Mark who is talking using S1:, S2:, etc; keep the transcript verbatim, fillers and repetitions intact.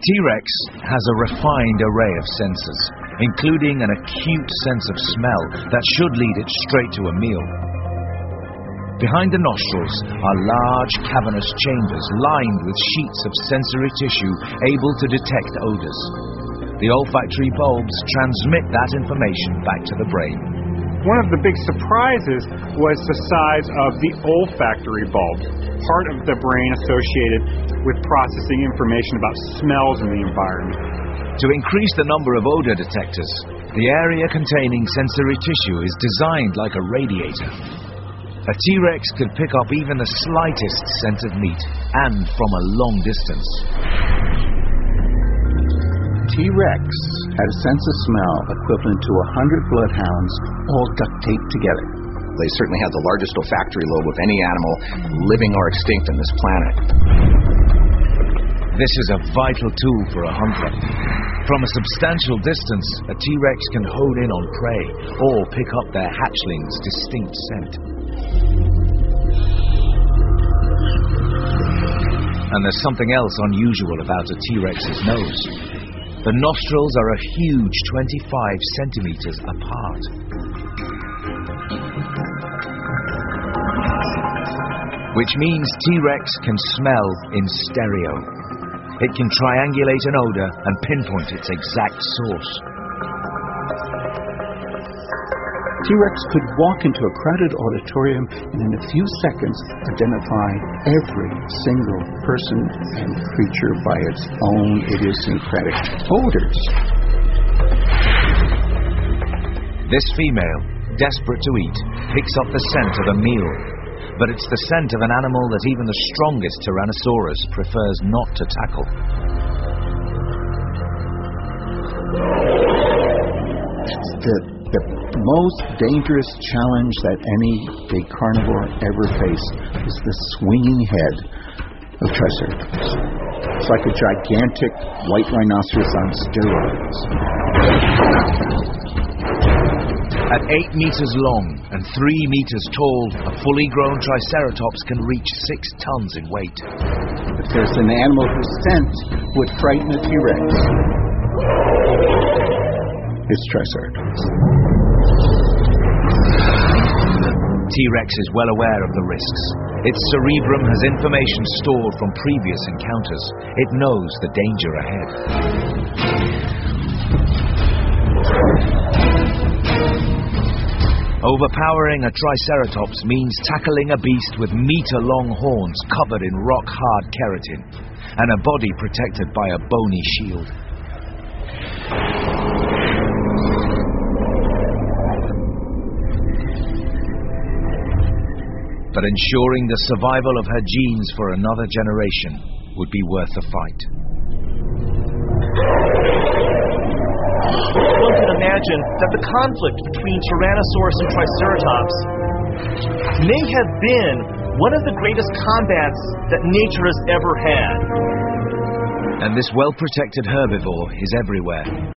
S1: T-Rex has a refined array of senses, including an acute sense of smell that should lead it straight to a meal. Behind the nostrils are large cavernous chambers lined with sheets of sensory tissue able to detect odors. The olfactory bulbs transmit that information back to the brain.
S2: One of the big surprises was the size of the olfactory bulb, part of the brain associated with processing information about smells in the environment.
S1: To increase the number of odor detectors, the area containing sensory tissue is designed like a radiator. A T-Rex could pick up even the slightest scent of meat, and from a long distance.
S3: T-Rex had a sense of smell equivalent to a hundred bloodhounds all duct taped together.
S4: They certainly had the largest olfactory lobe of any animal living or extinct on this planet.
S1: This is a vital tool for a hunter. From a substantial distance, a T-Rex can hone in on prey or pick up their hatchling's distinct scent. And there's something else unusual about a T-Rex's nose. The nostrils are a huge twenty-five centimeters apart. Which means T-Rex can smell in stereo. It can triangulate an odor and pinpoint its exact source.
S3: T-Rex could walk into a crowded auditorium and in a few seconds identify every single person and creature by its own idiosyncratic odors.
S1: This female, desperate to eat, picks up the scent of a meal. But it's the scent of an animal that even the strongest Tyrannosaurus prefers not to tackle.
S3: The, the most dangerous challenge that any big carnivore ever faced is the swinging head of Triceratops. It's like a gigantic white rhinoceros on steroids.
S1: At eight meters long and three meters tall, a fully grown Triceratops can reach six tons in weight.
S3: If there's an animal whose scent would frighten a T-Rex, it's Triceratops.
S1: T-Rex is well aware of the risks. Its cerebrum has information stored from previous encounters. It knows the danger ahead. Overpowering a Triceratops means tackling a beast with meter-long horns covered in rock-hard keratin, and a body protected by a bony shield. But ensuring the survival of her genes for another generation would be worth the fight.
S5: One can imagine that the conflict between Tyrannosaurus and Triceratops may have been one of the greatest combats that nature has ever had.
S1: And this well-protected herbivore is everywhere.